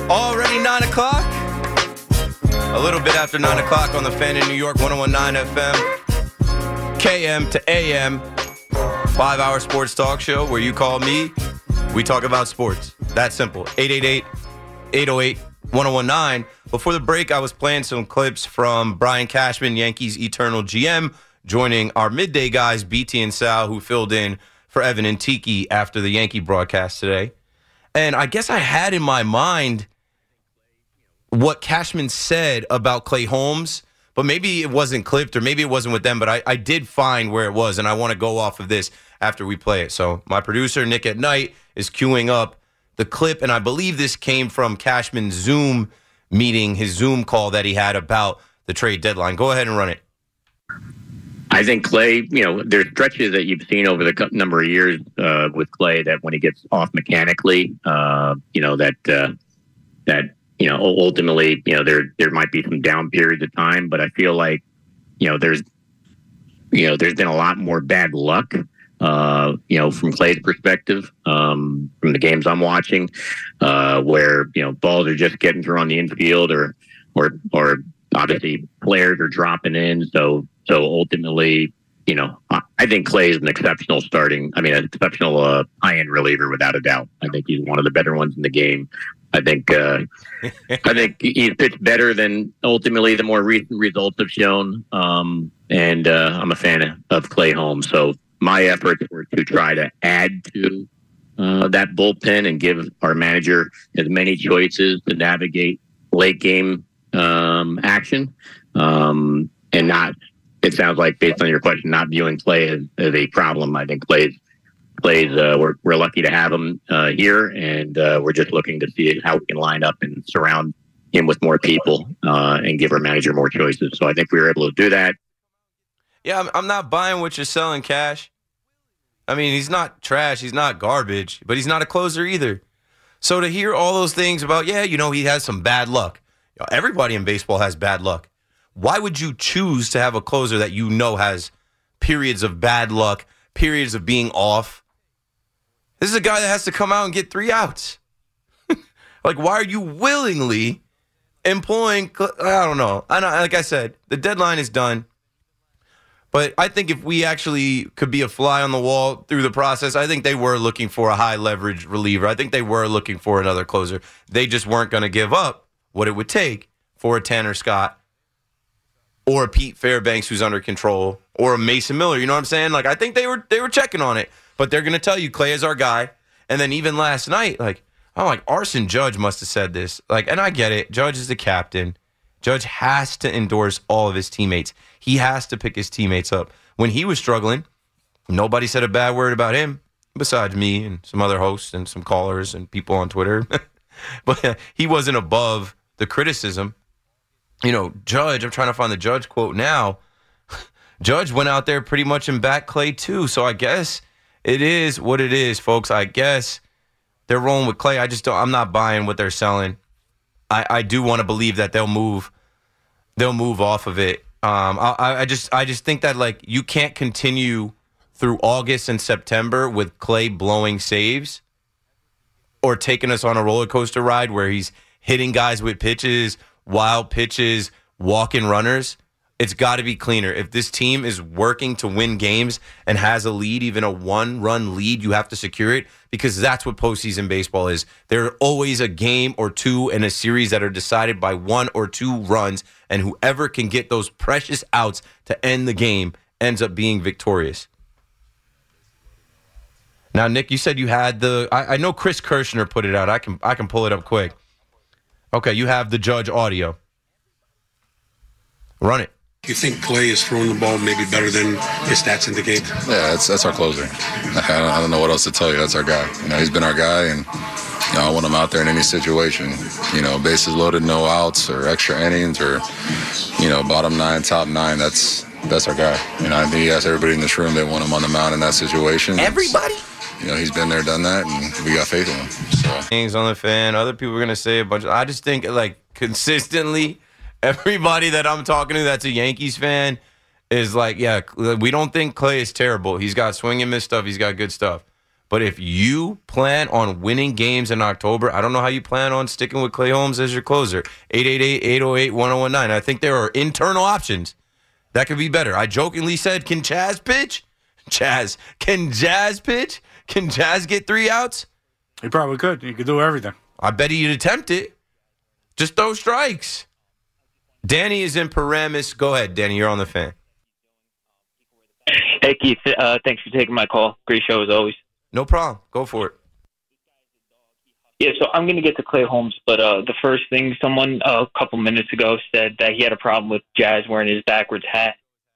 Already 9 o'clock? A little bit after 9 o'clock on the Fan in New York, 101.9 FM, KM to AM, 5-hour sports talk show where you call me, we talk about sports. That simple. 888-808-1019. Before the break, I was playing some clips from Brian Cashman, Yankees Eternal GM, joining our midday guys, BT and Sal, who filled in for Evan and Tiki after the Yankee broadcast today. And I guess I had in my mind what Cashman said about Clay Holmes, but maybe it wasn't clipped or maybe it wasn't with them, but I did find where it was, and I want to go off of this after we play it. So my producer, Nick at Night, is queuing up the clip, and I believe this came from Cashman's Zoom meeting, his Zoom call that he had about the trade deadline. Go ahead and run it. I think Clay, there's stretches that you've seen over the number of years with Clay that when he gets off mechanically, ultimately, there might be some down periods of time, but I feel like, there's been a lot more bad luck, from Clay's perspective, from the games I'm watching, where, balls are just getting through on the infield or obviously players are dropping in. So ultimately, I think Clay is an exceptional high-end reliever without a doubt. I think he's one of the better ones in the game. I think he's pitched better than ultimately the more recent results have shown. And I'm a fan of Clay Holmes. So my efforts were to try to add to that bullpen and give our manager as many choices to navigate late game action. And not, it sounds like based on your question, not viewing Clay as a problem. I think Clay's we're lucky to have him here, and we're just looking to see how we can line up and surround him with more people and give our manager more choices. So I think we were able to do that. Yeah, I'm not buying what you're selling, Cash. I mean, he's not trash, he's not garbage, but he's not a closer either. So to hear all those things about, he has some bad luck. Everybody in baseball has bad luck. Why would you choose to have a closer that has periods of bad luck, periods of being off? This is a guy that has to come out and get 3 outs. Like, why are you willingly employing? I don't know. Like I said, the deadline is done. But I think if we actually could be a fly on the wall through the process, I think they were looking for a high leverage reliever. I think they were looking for another closer. They just weren't going to give up what it would take for a Tanner Scott or a Pete Fairbanks who's under control or a Mason Miller. You know what I'm saying? Like, I think they were checking on it. But they're going to tell you Clay is our guy. And then even last night, Arson Judge must have said this. And I get it. Judge is the captain. Judge has to endorse all of his teammates. He has to pick his teammates up. When he was struggling, nobody said a bad word about him besides me and some other hosts and some callers and people on Twitter. But he wasn't above the criticism. Judge, I'm trying to find the Judge quote now. Judge went out there pretty much and backed Clay too. So I guess it is what it is, folks. I guess they're rolling with Clay. I'm not buying what they're selling. I do want to believe that they'll move off of it. I just think that you can't continue through August and September with Clay blowing saves or taking us on a roller coaster ride where he's hitting guys with pitches, wild pitches, walking runners. It's got to be cleaner. If this team is working to win games and has a lead, even a one-run lead, you have to secure it because that's what postseason baseball is. There are always a game or two in a series that are decided by 1 or 2 runs, and whoever can get those precious outs to end the game ends up being victorious. Now, Nick, you said you had I know Chris Kirshner put it out. I can pull it up quick. Okay, you have the Judge audio. Run it. You think Clay is throwing the ball maybe better than his stats indicate? Yeah, that's our closer. I don't know what else to tell you. That's our guy. He's been our guy, and I want him out there in any situation. Bases loaded, no outs, or extra innings, or bottom 9, top 9. That's our guy. I think he has everybody in this room that want him on the mound in that situation. Everybody? He's been there, done that, and we got faith in him. So. Things on the Fan. Other people are going to say a bunch of... I just think, consistently, everybody that I'm talking to that's a Yankees fan is we don't think Clay is terrible. He's got swing and miss stuff. He's got good stuff. But if you plan on winning games in October, I don't know how you plan on sticking with Clay Holmes as your closer. 888-808-1019. I think there are internal options that could be better. I jokingly said, can Chaz pitch? Can Jazz pitch? Can Jazz get 3 outs? He probably could. He could do everything. I bet he'd attempt it. Just throw strikes. Danny is in Paramus. Go ahead, Danny. You're on the Fan. Hey, Keith. Thanks for taking my call. Great show as always. No problem. Go for it. Yeah, so I'm going to get to Clay Holmes, but the first thing, someone a couple minutes ago said that he had a problem with Jazz wearing his backwards hat.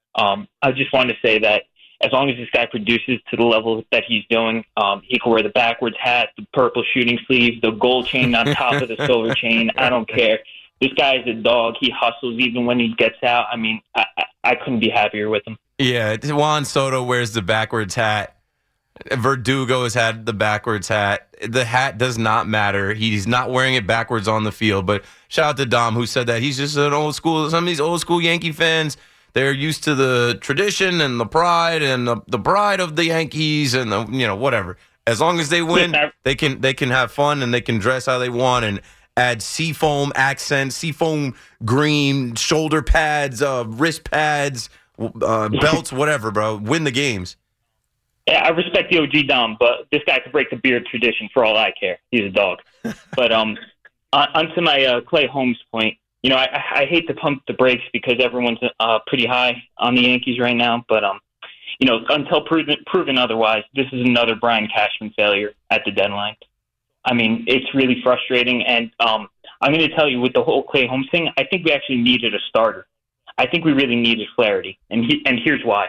I just wanted to say that as long as this guy produces to the level that he's doing, he can wear the backwards hat, the purple shooting sleeves, the gold chain on top of the silver chain. I don't care. This guy is a dog. He hustles even when he gets out. I mean, I couldn't be happier with him. Yeah, Juan Soto wears the backwards hat. Verdugo has had the backwards hat. The hat does not matter. He's not wearing it backwards on the field. But shout out to Dom, who said that he's just an old school. Some of these old school Yankee fans, they're used to the tradition and the pride and the pride of the Yankees and the, whatever. As long as they win, they can have fun and they can dress how they want and add seafoam accents, seafoam green shoulder pads, wrist pads, belts, whatever, bro. Win the games. Yeah, I respect the OG Dom, but this guy could break the beard tradition for all I care. He's a dog. But onto my Clay Holmes point, I hate to pump the brakes because everyone's pretty high on the Yankees right now. But, until proven otherwise, this is another Brian Cashman failure at the deadline. I mean, it's really frustrating. And I'm going to tell you, with the whole Clay Holmes thing, I think we actually needed a starter. I think we really needed Flaherty. And here's why.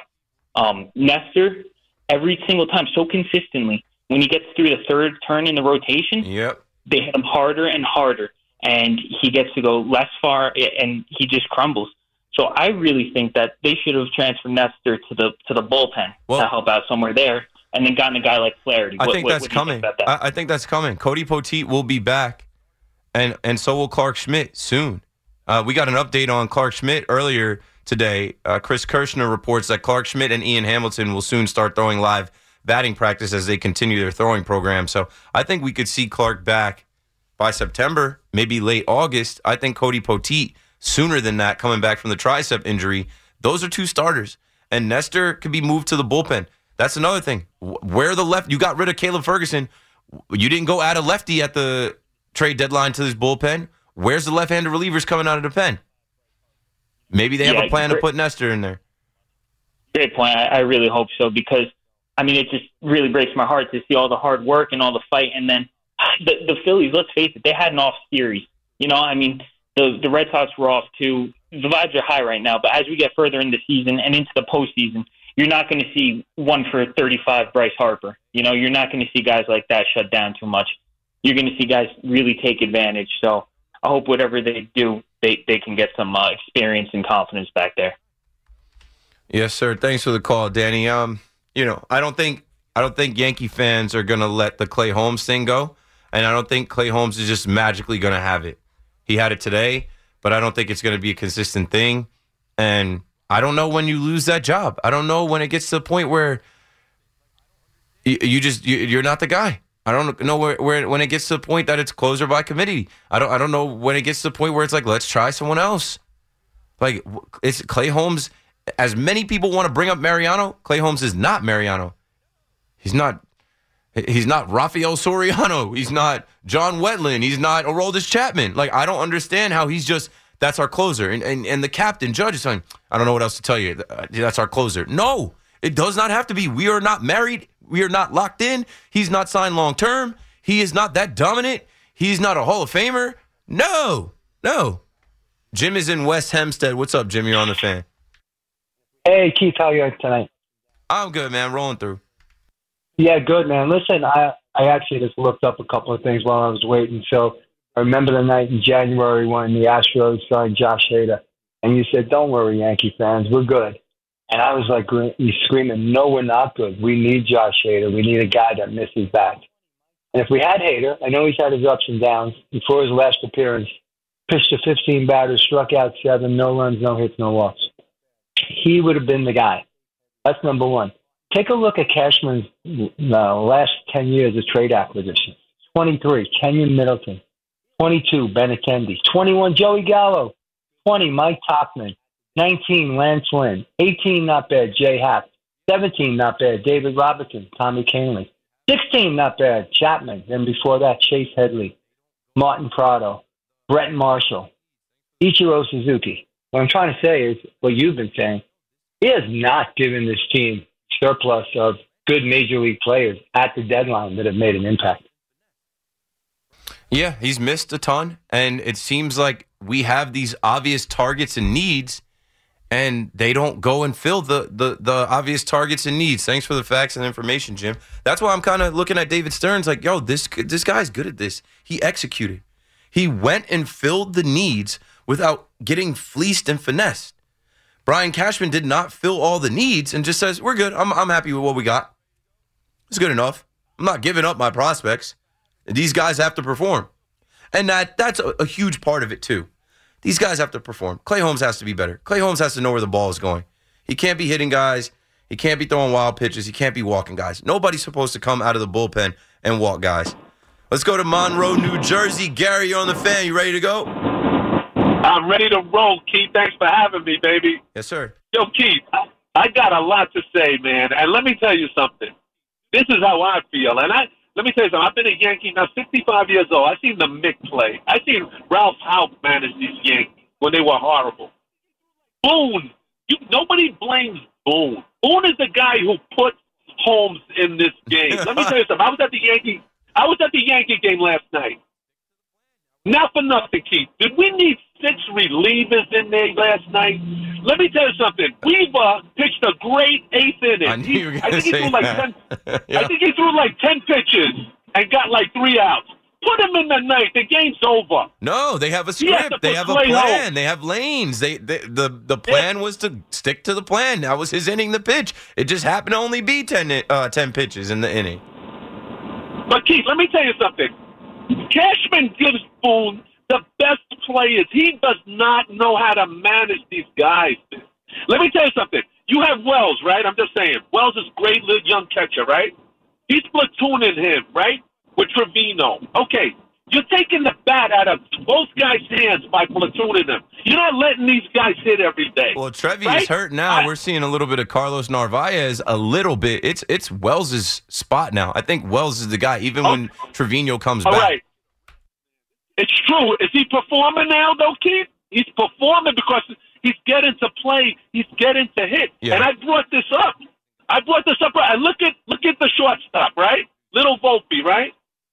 Nestor, every single time, so consistently, when he gets through the third turn in the rotation, they hit him harder and harder, and he gets to go less far, and he just crumbles. So I really think that they should have transferred Nestor to the bullpen to help out somewhere there, and then gotten a guy like Flaherty. I think that's coming. I think that's coming. Cody Poteet will be back, and so will Clark Schmidt soon. We got an update on Clark Schmidt earlier today. Chris Kirshner reports that Clark Schmidt and Ian Hamilton will soon start throwing live batting practice as they continue their throwing program. So I think we could see Clark back by September, maybe late August. I think Cody Poteet sooner than that, coming back from the tricep injury. Those are 2 starters. And Nestor could be moved to the bullpen. That's another thing. Where the left, you got rid of Caleb Ferguson. You didn't go add a lefty at the trade deadline to this bullpen. Where's the left-handed relievers coming out of the pen? Maybe they have a plan to put Nestor in there. Great point. I really hope so because, I mean, it just really breaks my heart to see all the hard work and all the fight. And then the Phillies, let's face it, they had an off series. I mean, the Red Sox were off too. The vibes are high right now. But as we get further in the season and into the postseason, you're not going to see 1 for 35 Bryce Harper. You're not going to see guys like that shut down too much. You're going to see guys really take advantage. So I hope whatever they do, they can get some experience and confidence back there. Yes, sir. Thanks for the call, Danny. I don't think Yankee fans are going to let the Clay Holmes thing go, and I don't think Clay Holmes is just magically going to have it. He had it today, but I don't think it's going to be a consistent thing. And I don't know when you lose that job. I don't know when it gets to the point where you're not the guy. I don't know where when it gets to the point that it's closer by committee. I don't know when it gets to the point where it's like, let's try someone else. Like, it's Clay Holmes. As many people want to bring up Mariano, Clay Holmes is not Mariano. He's not Rafael Soriano. He's not John Wetland. He's not Aroldis Chapman. Like, I don't understand how he's just, that's our closer. And the captain, Judge, is saying, I don't know what else to tell you. That's our closer. No, it does not have to be. We are not married. We are not locked in. He's not signed long term. He is not that dominant. He's not a Hall of Famer. No. Jim is in West Hempstead. What's up, Jim? You're on the Fan. Hey, Keith, how are you tonight? I'm good, man. Rolling through. Yeah, good, man. Listen, I actually just looked up a couple of things while I was waiting. So I remember the night in January when the Astros signed Josh Hader, and you said, don't worry, Yankee fans, we're good. And I was like screaming, no, we're not good. We need Josh Hader. We need a guy that misses back. And if we had Hader, I know he's had his ups and downs. Before his last appearance, pitched to 15 batters, struck out 7, no runs, no hits, no walks. He would have been the guy. That's number one. take a look at Cashman's last 10 years of trade acquisitions. 23, Kenyon Middleton. 22, Benintendi. 21, Joey Gallo. 20, Mike Topman. 19, Lance Lynn. 18, not bad, Jay Happ. 17, not bad, David Robertson, Tommy Canley. 16, not bad, Chapman. Then before that, Chase Headley, Martin Prado, Brett Marshall, Ichiro Suzuki. What I'm trying to say is what you've been saying. He has not given this team surplus of good major league players at the deadline that have made an impact. Yeah, he's missed a ton, and it seems like we have these obvious targets and needs, and they don't go and fill the obvious targets and needs. Thanks for the facts and information, Jim. That's why I'm kind of looking at David Stearns like, yo, this guy's good at this. He executed. He went and filled the needs without getting fleeced and finessed. Brian Cashman did not fill all the needs and just says, we're good. I'm happy with what we got. It's good enough. I'm not giving up my prospects. These guys have to perform. And that's a huge part of it, too. These guys have to perform. Clay Holmes has to be better. Clay Holmes has to know where the ball is going. He can't be hitting guys. He can't be throwing wild pitches. He can't be walking guys. Nobody's supposed to come out of the bullpen and walk guys. Let's go to Monroe, New Jersey. Gary, you're on the fan. You ready to go? I'm ready to roll, Keith. Thanks for having me, baby. Yes, sir. Yo, Keith, I got a lot to say, man. And let me tell you something. This is how I feel. And let me tell you something. I've been a Yankee now, 65 years old. I've seen the Mick play. I've seen Ralph Houk manage these Yankees when they were horrible. Boone, nobody blames Boone. Boone is the guy who put Holmes in this game. Let me tell you something. I was at the Yankee game last night. Not for nothing, Keith. Did we need 6 relievers in there last night? Let me tell you something. Weaver pitched a great 8th inning. I knew you were going to say that. Yeah. I think he threw like 10 pitches and got like 3 outs. Put him in the ninth. The game's over. No, they have a script. They have a plan. They have lanes. The plan was to stick to the plan. That was his inning, the pitch. It just happened to only be 10 pitches in the inning. But, Keith, let me tell you something. Cashman gives Boone the best players. He does not know how to manage these guys. Let me tell you something. You have Wells, right? I'm just saying. Wells is a great little young catcher, right? He's platooning him, right? With Trevino. Okay. You're taking the bat out of both guys' hands by platooning them. You're not letting these guys hit every day. Well, Trevi is hurt now. We're seeing a little bit of Carlos Narvaez, a little bit. It's Wells' spot now. I think Wells is the guy, even when Trevino comes back. All right. It's true. Is he performing now, though, Keith? He's performing because he's getting to play. He's getting to hit. Yeah. And I brought this up. Right? Look at the shortstop, right? Little Volpe, right?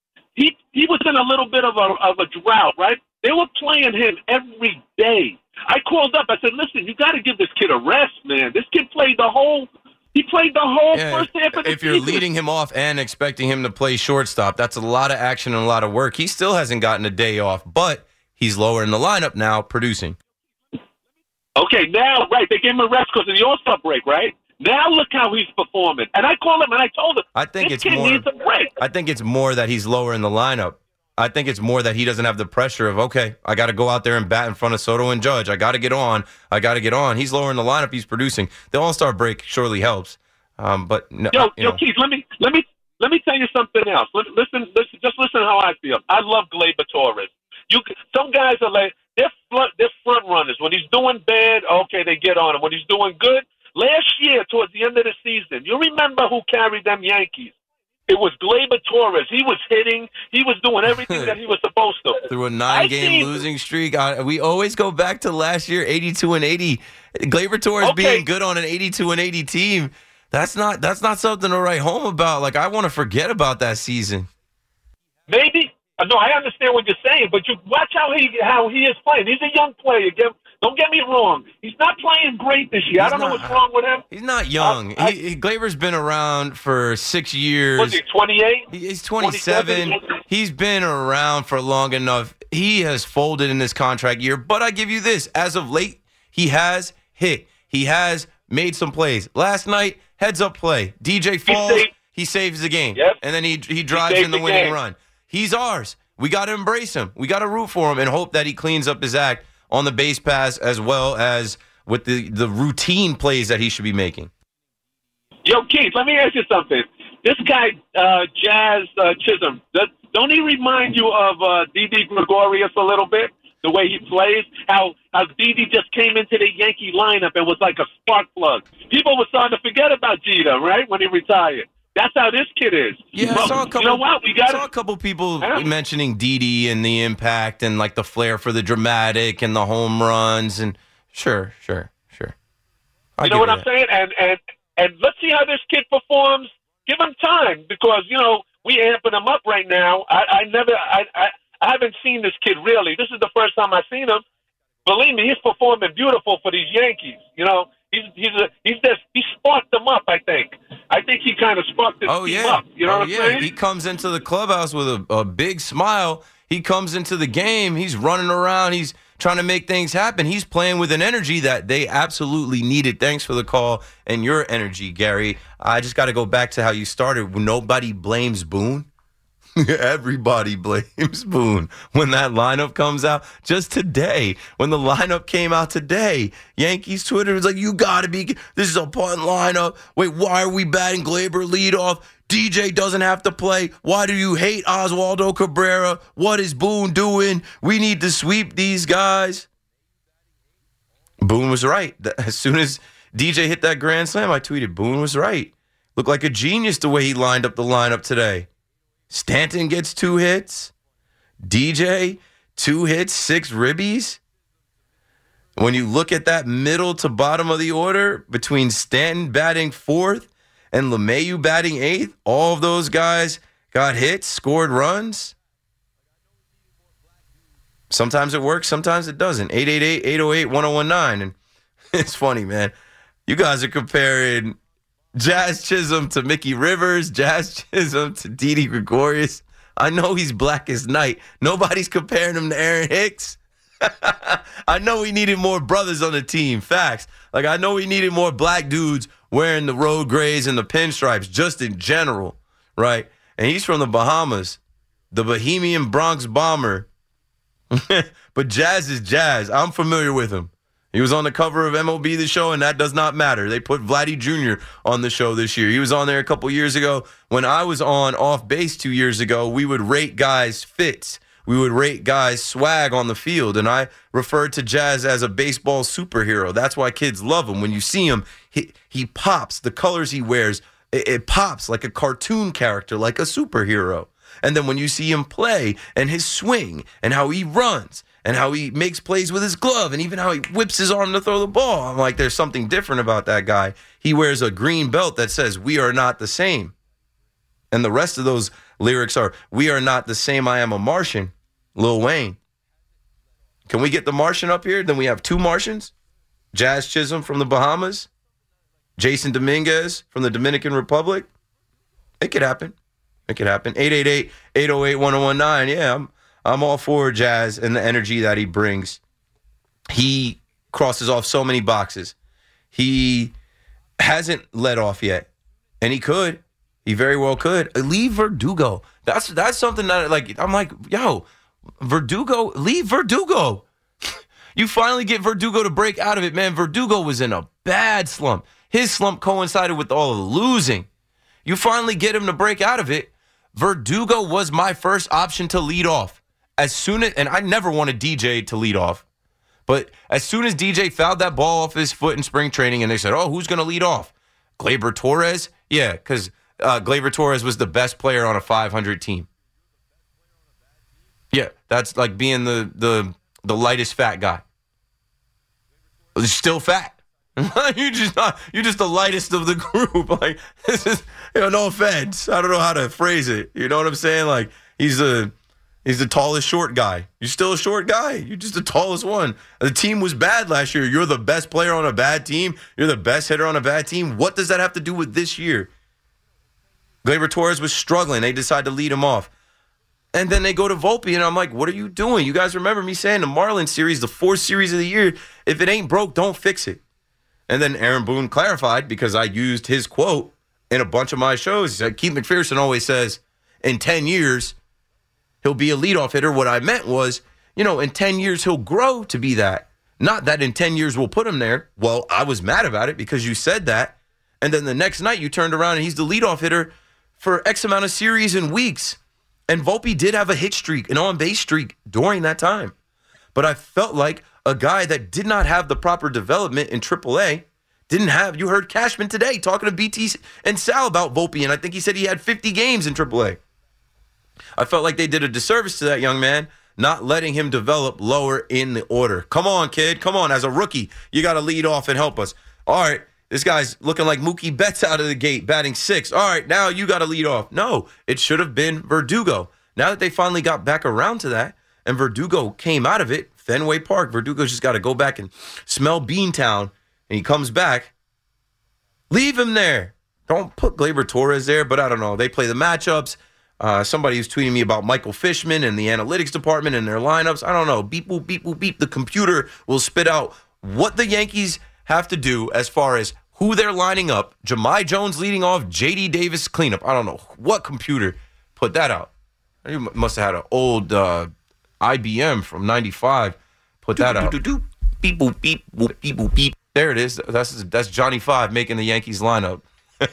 He was in a little bit of a drought, right? They were playing him every day. I called up. I said, listen, you got to give this kid a rest, man. This kid played the whole first half of the If you're season. leading him off and expecting him to play shortstop, that's a lot of action and a lot of work. He still hasn't gotten a day off, but he's lower in the lineup now, producing. Okay, now, right, they gave him a rest because of the All-Star break, right? Now look how he's performing. And I called him and I told him, this kid needs a break. I think it's more that he's lower in the lineup. I think it's more that he doesn't have the pressure of, okay, I got to go out there and bat in front of Soto and Judge. I got to get on. He's lower in the lineup. He's producing. The All-Star break surely helps. But no, Yo, Keith, let me tell you something else. Listen, just listen how I feel. I love Gleyber Torres. Some guys are like they're front runners. When he's doing bad, okay, they get on him. When he's doing good, last year towards the end of the season, you remember who carried them Yankees? It was Gleyber Torres. He was hitting. He was doing everything that he was supposed to. Through a 9-game losing streak. We always go back to last year, 82-80. Gleyber Torres being good on an 82-80 team. That's not something to write home about. Like, I want to forget about that season. Maybe. No, I understand what you're saying, but you watch how he is playing. He's a young player. Don't get me wrong. He's not playing great this year. I don't know what's wrong with him. He's not young. Gleyber's been around for 6 years. Was he 28? He's 27. He's been around for long enough. He has folded in this contract year. But I give you this. As of late, he has hit. He has made some plays. Last night, heads-up play. DJ falls. He saves the game. Yep. And then he drives in the winning run. He's ours. We got to embrace him. We got to root for him and hope that he cleans up his act on the base pass as well as with the routine plays that he should be making. Yo, Keith, let me ask you something. This guy, Jazz Chisholm, don't he remind you of Didi Gregorius a little bit? The way he plays, how Didi just came into the Yankee lineup and was like a spark plug. People were starting to forget about Jeter, right, when he retired. That's how this kid is. Yeah, I saw a couple. You know what? I saw a couple people mentioning Didi and the impact and like the flair for the dramatic and the home runs and sure. You know what I'm saying? And let's see how this kid performs. Give him time because we amping him up right now. I haven't seen this kid really. This is the first time I've seen him. Believe me, he's performing beautiful for these Yankees. He sparked them up. I think he kind of sparked this team up. You know what I'm saying? He comes into the clubhouse with a big smile. He comes into the game. He's running around. He's trying to make things happen. He's playing with an energy that they absolutely needed. Thanks for the call and your energy, Gary. I just got to go back to how you started. Nobody blames Boone. Everybody blames Boone when that lineup comes out. Just today, when the lineup came out today, Yankees Twitter was like, you got to be, this is a punt lineup. Wait, why are we batting Gleyber leadoff? DJ doesn't have to play. Why do you hate Oswaldo Cabrera? What is Boone doing? We need to sweep these guys. Boone was right. As soon as DJ hit that grand slam, I tweeted, Boone was right. Looked like a genius the way he lined up the lineup today. Stanton gets 2 hits. DJ, 2 hits, 6 ribbies. When you look at that middle to bottom of the order between Stanton batting 4th and LeMahieu batting 8th, all of those guys got hits, scored runs. Sometimes it works, sometimes it doesn't. 888-808-1019. And it's funny, man. You guys are comparing Jazz Chisholm to Mickey Rivers, Jazz Chisholm to Didi Gregorius. I know he's black as night. Nobody's comparing him to Aaron Hicks. I know we needed more brothers on the team. Facts. Like, I know we needed more black dudes wearing the road grays and the pinstripes, just in general, right? And he's from the Bahamas, the Bohemian Bronx Bomber. But Jazz is Jazz. I'm familiar with him. He was on the cover of MLB The Show, and that does not matter. They put Vladdy Jr. on the show this year. He was on there a couple years ago. When I was on Off Base 2 years ago, we would rate guys' fits. We would rate guys' swag on the field, and I referred to Jazz as a baseball superhero. That's why kids love him. When you see him, he pops. The colors he wears, it pops like a cartoon character, like a superhero. And then when you see him play and his swing and how he runs and how he makes plays with his glove and even how he whips his arm to throw the ball, I'm like, there's something different about that guy. He wears a green belt that says, "We are not the same." And the rest of those lyrics are, "We are not the same, I am a Martian." Lil Wayne. Can we get the Martian up here? Then we have 2 Martians. Jazz Chisholm from the Bahamas. Jason Dominguez from the Dominican Republic. It could happen. It could happen. 888-808-1019. Yeah, I'm all for Jazz and the energy that he brings. He crosses off so many boxes. He hasn't let off yet, and he could. He very well could. Leave Verdugo. That's something that, like, I'm like, yo, Verdugo, leave Verdugo. You finally get Verdugo to break out of it, man. Verdugo was in a bad slump. His slump coincided with all of the losing. You finally get him to break out of it. Verdugo was my first option to lead off. And I never wanted DJ to lead off. But as soon as DJ fouled that ball off his foot in spring training and they said, oh, who's going to lead off? Gleyber Torres? Yeah, because Gleyber Torres was the best player on a 500 team. Yeah, that's like being the lightest fat guy. He's still fat. You're just the lightest of the group. Like, this is, no offense. I don't know how to phrase it. You know what I'm saying? Like, he's the tallest short guy. You're still a short guy. You're just the tallest one. The team was bad last year. You're the best player on a bad team. You're the best hitter on a bad team. What does that have to do with this year? Gleyber Torres was struggling. They decided to lead him off. And then they go to Volpe, and I'm like, what are you doing? You guys remember me saying the Marlins series, the 4th series of the year, if it ain't broke, don't fix it. And then Aaron Boone clarified, because I used his quote in a bunch of my shows. He said, Keith McPherson always says, in 10 years, he'll be a leadoff hitter. What I meant was, in 10 years, he'll grow to be that. Not that in 10 years we'll put him there. Well, I was mad about it because you said that. And then the next night you turned around and he's the leadoff hitter for X amount of series and weeks. And Volpe did have a hit streak, an on-base streak during that time. But I felt like a guy that did not have the proper development in AAA didn't have. You heard Cashman today talking to BT and Sal about Volpe, and I think he said he had 50 games in AAA. I felt like they did a disservice to that young man, not letting him develop lower in the order. Come on, kid. Come on. As a rookie, you got to lead off and help us. All right. This guy's looking like Mookie Betts out of the gate, batting 6. All right, now you got to lead off. No, it should have been Verdugo. Now that they finally got back around to that, and Verdugo came out of it, Fenway Park, Verdugo just got to go back and smell Beantown, and he comes back. Leave him there. Don't put Gleyber Torres there, but I don't know. They play the matchups. Somebody was tweeting me about Michael Fishman and the analytics department and their lineups. I don't know. Beep, boop, beep, boop, beep. The computer will spit out what the Yankees have to do as far as who they're lining up. Jahmai Jones leading off, J.D. Davis cleanup. I don't know what computer put that out. You must have had an old IBM from 95 put that out. Beep, boop, beep, boop, beep, boop, beep. There it is. That's Johnny Five making the Yankees lineup.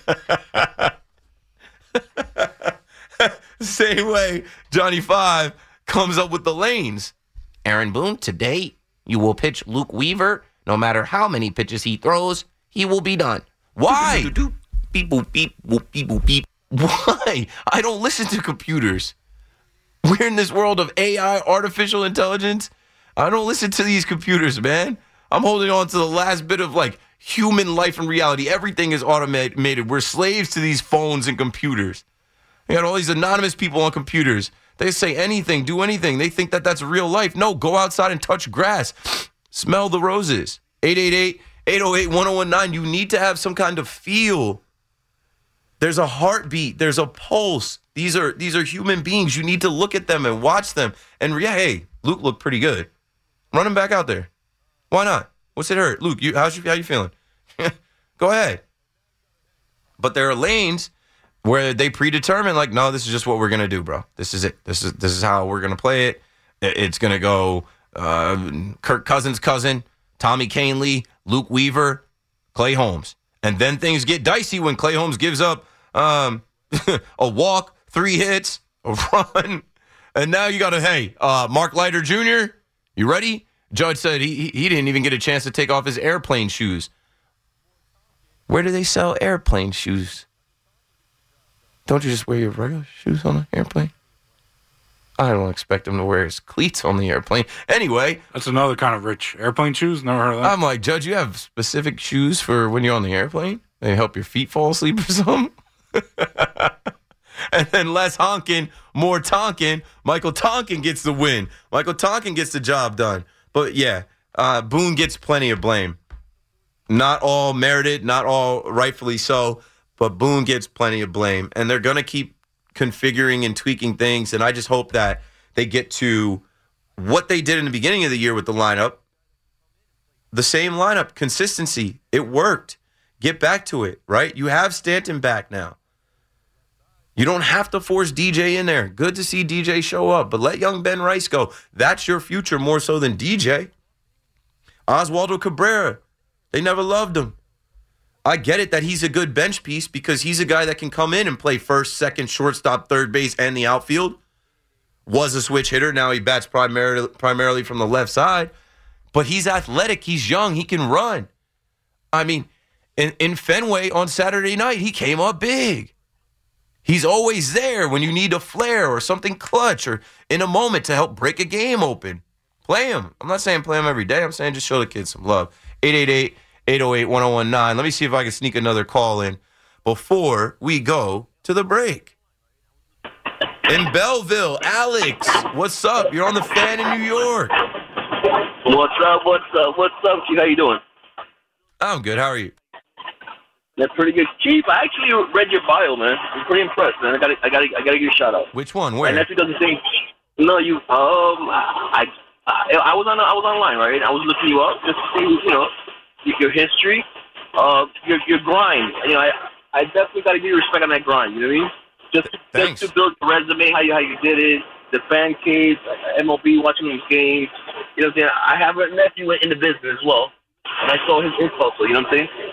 Same way Johnny Five comes up with the lanes. Aaron Boone, today you will pitch Luke Weaver. No matter how many pitches he throws, he will be done. Why? Beep, boop, beep, boop, beep, boop, beep. Why? I don't listen to computers. We're in this world of AI, artificial intelligence. I don't listen to these computers, man. I'm holding on to the last bit of like human life and reality. Everything is automated. We're slaves to these phones and computers. You got all these anonymous people on computers. They say anything, do anything. They think that that's real life. No, go outside and touch grass. Smell the roses. 888-808-1019. You need to have some kind of feel. There's a heartbeat. There's a pulse. These are human beings. You need to look at them and watch them. And yeah, hey, Luke looked pretty good. Run him back out there. Why not? What's it hurt? Luke, how you feeling? Go ahead. But there are lanes where they predetermine, like, no, this is just what we're gonna do, bro. This is it. This is how we're gonna play it. It's gonna go Kirk Cousins' cousin, Tommy Kahnle, Luke Weaver, Clay Holmes. And then things get dicey when Clay Holmes gives up a walk, 3 hits, a run. And now you got to, Mark Leiter Jr., you ready? Judge said he didn't even get a chance to take off his airplane shoes. Where do they sell airplane shoes? Don't you just wear your regular shoes on an airplane? I don't expect him to wear his cleats on the airplane. Anyway. That's another kind of rich. Airplane shoes? Never heard of that. I'm like, Judge, you have specific shoes for when you're on the airplane? They help your feet fall asleep or something? And then less honking, more tonking. Michael Tonkin gets the win. Michael Tonkin gets the job done. But yeah, Boone gets plenty of blame. Not all merited, not all rightfully so, but Boone gets plenty of blame. And they're going to keep configuring and tweaking things, and I just hope that they get to what they did in the beginning of the year with the lineup. The same lineup, consistency. It worked. Get back to it, right? You have Stanton back now. You don't have to force DJ in there. Good to see DJ show up, but let young Ben Rice go. That's your future more so than DJ. Oswaldo Cabrera, they never loved him. I get it that he's a good bench piece because he's a guy that can come in and play first, second, shortstop, third base, and the outfield. Was a switch hitter. Now he bats primarily from the left side. But he's athletic. He's young. He can run. I mean, in Fenway on Saturday night, he came up big. He's always there when you need a flare or something clutch or in a moment to help break a game open. Play him. I'm not saying play him every day. I'm saying just show the kid some love. 888-808-1019. Let me see if I can sneak another call in before we go to the break. In Belleville, Alex, what's up? You're on the Fan in New York. What's up? Chief? How you doing? I'm good. How are you? That's pretty good, Chief. I actually read your bio, man. I'm pretty impressed, man. I gotta give you a shout out. Which one? Where? And that's because the thing. No, you. I was online, right? I was looking you up just to see, your history, your grind. I definitely got to give you respect on that grind. You know what I mean? Just to build your resume, how you did it, the fan cave, MLB, watching those games. You know what I'm saying? I have a nephew in the business as well, and I saw his hustle. You know what I'm saying?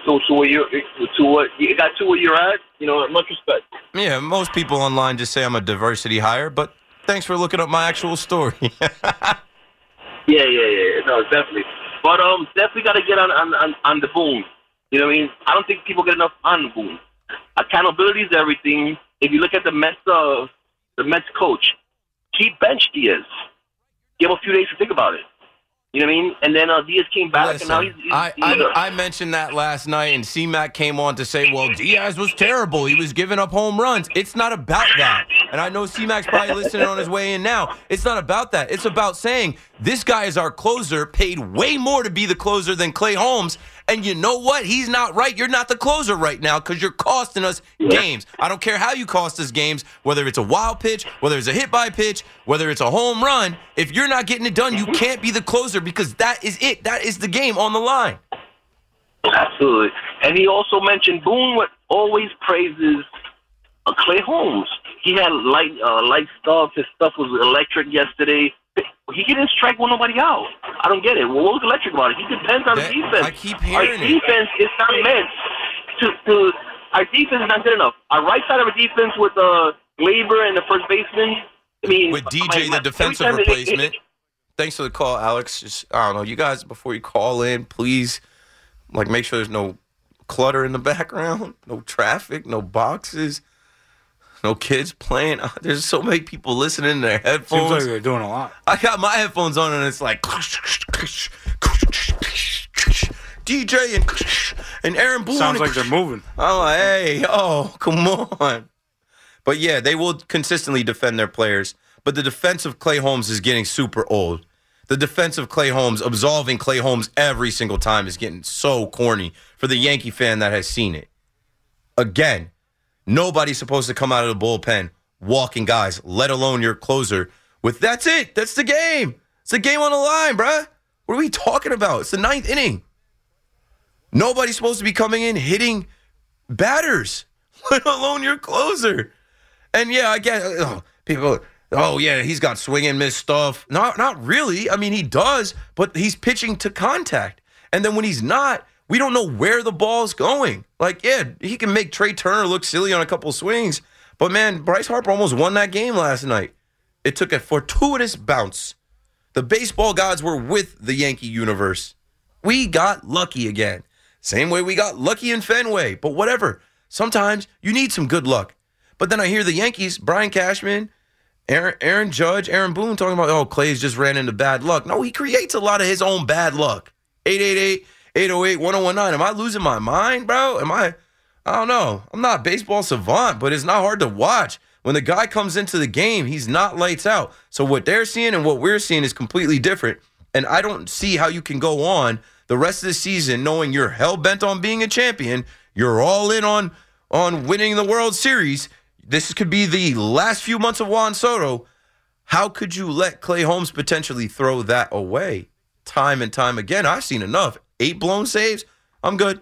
to where you got to where you're at. Much respect. Yeah, most people online just say I'm a diversity hire, but thanks for looking up my actual story. Yeah. No, definitely. But definitely got to get on the boom. You know what I mean? I don't think people get enough on the boom. Accountability is everything. If you look at the Mets coach, he benched Diaz. Give him a few days to think about it. You know what I mean? And then Diaz came back, Listen, and now I mentioned that last night, and C-Mac came on to say, well, Diaz was terrible. He was giving up home runs. It's not about that. And I know C-Mac's probably listening on his way in now. It's not about that. It's about saying this guy is our closer, paid way more to be the closer than Clay Holmes. And you know what? He's not right. You're not the closer right now because you're costing us games. I don't care how you cost us games, whether it's a wild pitch, whether it's a hit by pitch, whether it's a home run. If you're not getting it done, you can't be the closer because that is it. That is the game on the line. Absolutely. And he also mentioned Boone always praises Clay Holmes. He had light stuff. His stuff was electric yesterday. He didn't strike nobody out. I don't get it. What was electric about it? He depends on the defense. I keep hearing Our defense is not meant to. Our defense is not good enough. Our right side of our defense with Glaber and the first baseman. I mean, with DJ, the defensive replacement. Thanks for the call, Alex. Just, I don't know, you guys, before you call in, please, make sure there's no clutter in the background, no traffic, no boxes. No kids playing. There's so many people listening in their headphones. Seems like they're doing a lot. I got my headphones on and it's like DJ and Aaron Boone. Sounds like they're moving. I'm like, hey, come on. But yeah, they will consistently defend their players. But the defense of Clay Holmes is getting super old. The defense of Clay Holmes, absolving Clay Holmes every single time, is getting so corny for the Yankee fan that has seen it. Again, nobody's supposed to come out of the bullpen walking guys, let alone your closer. That's it. That's the game. It's the game on the line, bruh. What are we talking about? It's the 9th inning. Nobody's supposed to be coming in hitting batters, let alone your closer. And yeah, I get people. Oh yeah, he's got swing and miss stuff. Not really. I mean, he does, but he's pitching to contact. And then when he's not, we don't know where the ball's going. He can make Trey Turner look silly on a couple swings. But, man, Bryce Harper almost won that game last night. It took a fortuitous bounce. The baseball gods were with the Yankee universe. We got lucky again. Same way we got lucky in Fenway. But whatever. Sometimes you need some good luck. But then I hear the Yankees, Brian Cashman, Aaron Judge, Aaron Boone talking about, Clay's just ran into bad luck. No, he creates a lot of his own bad luck. 888-808-1019. Am I losing my mind, bro? I don't know. I'm not a baseball savant, but it's not hard to watch. When the guy comes into the game, he's not lights out. So what they're seeing and what we're seeing is completely different. And I don't see how you can go on the rest of the season knowing you're hell-bent on being a champion. You're all in on winning the World Series. This could be the last few months of Juan Soto. How could you let Clay Holmes potentially throw that away? Time and time again, I've seen enough. 8 blown saves, I'm good.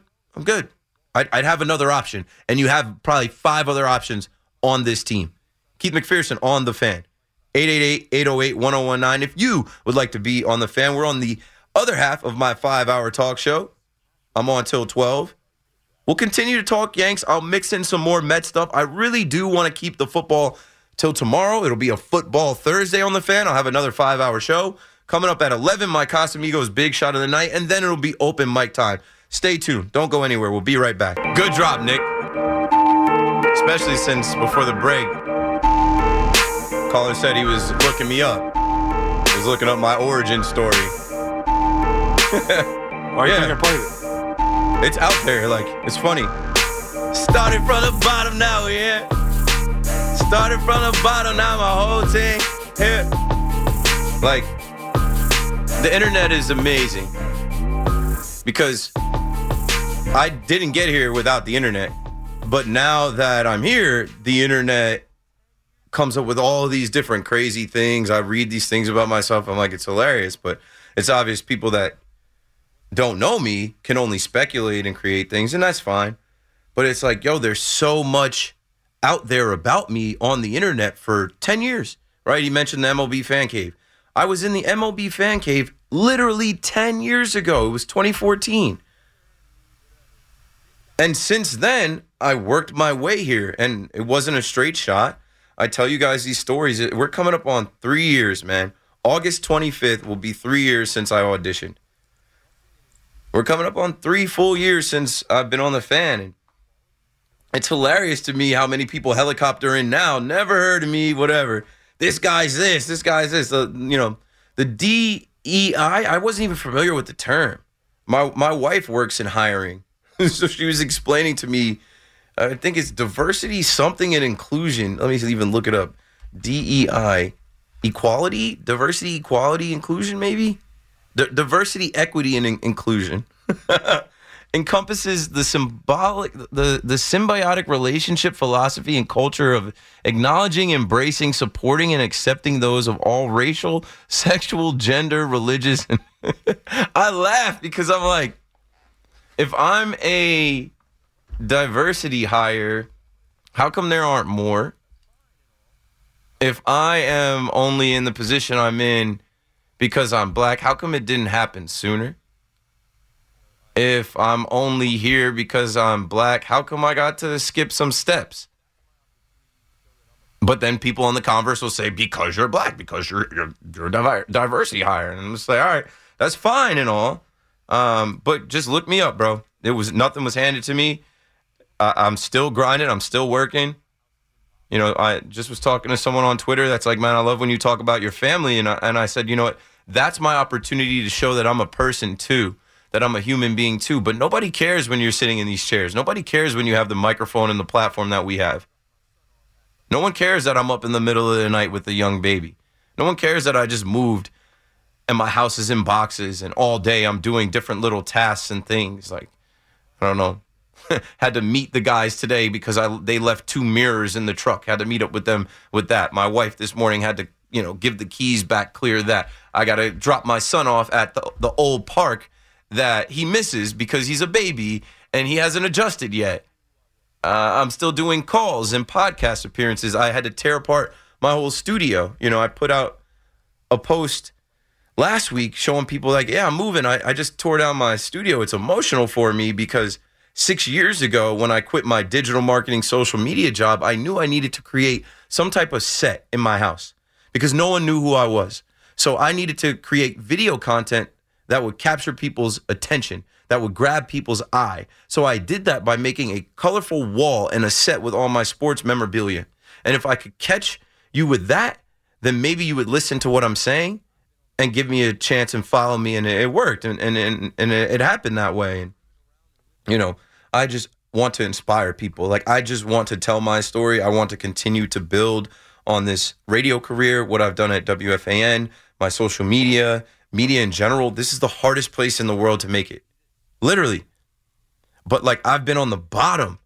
I'd have another option. And you have probably 5 other options on this team. Keith McPherson on The Fan. 888-808-1019. If you would like to be on The Fan, we're on the other half of my 5-hour talk show. I'm on till 12. We'll continue to talk Yanks. I'll mix in some more Met stuff. I really do want to keep the football till tomorrow. It'll be a football Thursday on The Fan. I'll have another 5-hour show. Coming up at 11, my Casamigos big shot of the night, and then it'll be open mic time. Stay tuned. Don't go anywhere. We'll be right back. Good drop, Nick. Especially since before the break, caller said he was looking me up. He was looking up my origin story. Why do you think I played it? It's out there. It's funny. Started from the bottom, now we're here. Started from the bottom, now my whole team here. The internet is amazing because I didn't get here without the internet. But now that I'm here, the internet comes up with all these different crazy things. I read these things about myself. I'm like, it's hilarious. But it's obvious people that don't know me can only speculate and create things, and that's fine. But it's like, there's so much out there about me on the internet for 10 years, right? You mentioned the MLB Fan Cave. I was in the MLB Fan Cave literally 10 years ago. It was 2014. And since then, I worked my way here, and it wasn't a straight shot. I tell you guys these stories. We're coming up on 3 years, man. August 25th will be 3 years since I auditioned. We're coming up on 3 full years since I've been on the Fan. And it's hilarious to me how many people helicopter in now. Never heard of me, whatever. This guy's this. This guy's this. The DEI, I wasn't even familiar with the term. My wife works in hiring. So she was explaining to me, I think it's diversity, something, and inclusion. Let me even look it up. DEI, equality, diversity, equality, inclusion, maybe? Diversity, equity, and inclusion. Encompasses the symbiotic relationship philosophy and culture of acknowledging, embracing, supporting, and accepting those of all racial, sexual, gender, religious. I laugh because I'm like, if I'm a diversity hire, how come there aren't more? If I am only in the position I'm in because I'm black, how come it didn't happen sooner? If I'm only here because I'm black, how come I got to skip some steps? But then people on the converse will say, because you're black, because you're a diversity hire. And I'm just like, all right, that's fine and all. But just look me up, bro. Nothing was handed to me. I'm still grinding. I'm still working. You know, I just was talking to someone on Twitter that's like, man, I love when you talk about your family. And I said, you know what? That's my opportunity to show that I'm a person too, that I'm a human being too. But nobody cares when you're sitting in these chairs. Nobody cares when you have the microphone and the platform that we have. No one cares that I'm up in the middle of the night with a young baby. No one cares that I just moved and my house is in boxes and all day I'm doing different little tasks and things. Like, I don't know. Had to meet the guys today because they left 2 mirrors in the truck. Had to meet up with them with that. My wife this morning had to, give the keys back, clear that. I got to drop my son off at the old park that he misses because he's a baby and he hasn't adjusted yet. I'm still doing calls and podcast appearances. I had to tear apart my whole studio. I put out a post last week showing people like, yeah, I'm moving. I just tore down my studio. It's emotional for me because 6 years ago when I quit my digital marketing social media job, I knew I needed to create some type of set in my house because no one knew who I was. So I needed to create video content that would capture people's attention, that would grab people's eye. So I did that by making a colorful wall and a set with all my sports memorabilia. And if I could catch you with that, then maybe you would listen to what I'm saying and give me a chance and follow me. And it worked. And it happened that way. And, I just want to inspire people. Like, I just want to tell my story. I want to continue to build on this radio career, what I've done at WFAN, my social media in general. This is the hardest place in the world to make it. Literally. But like, I've been on the bottom.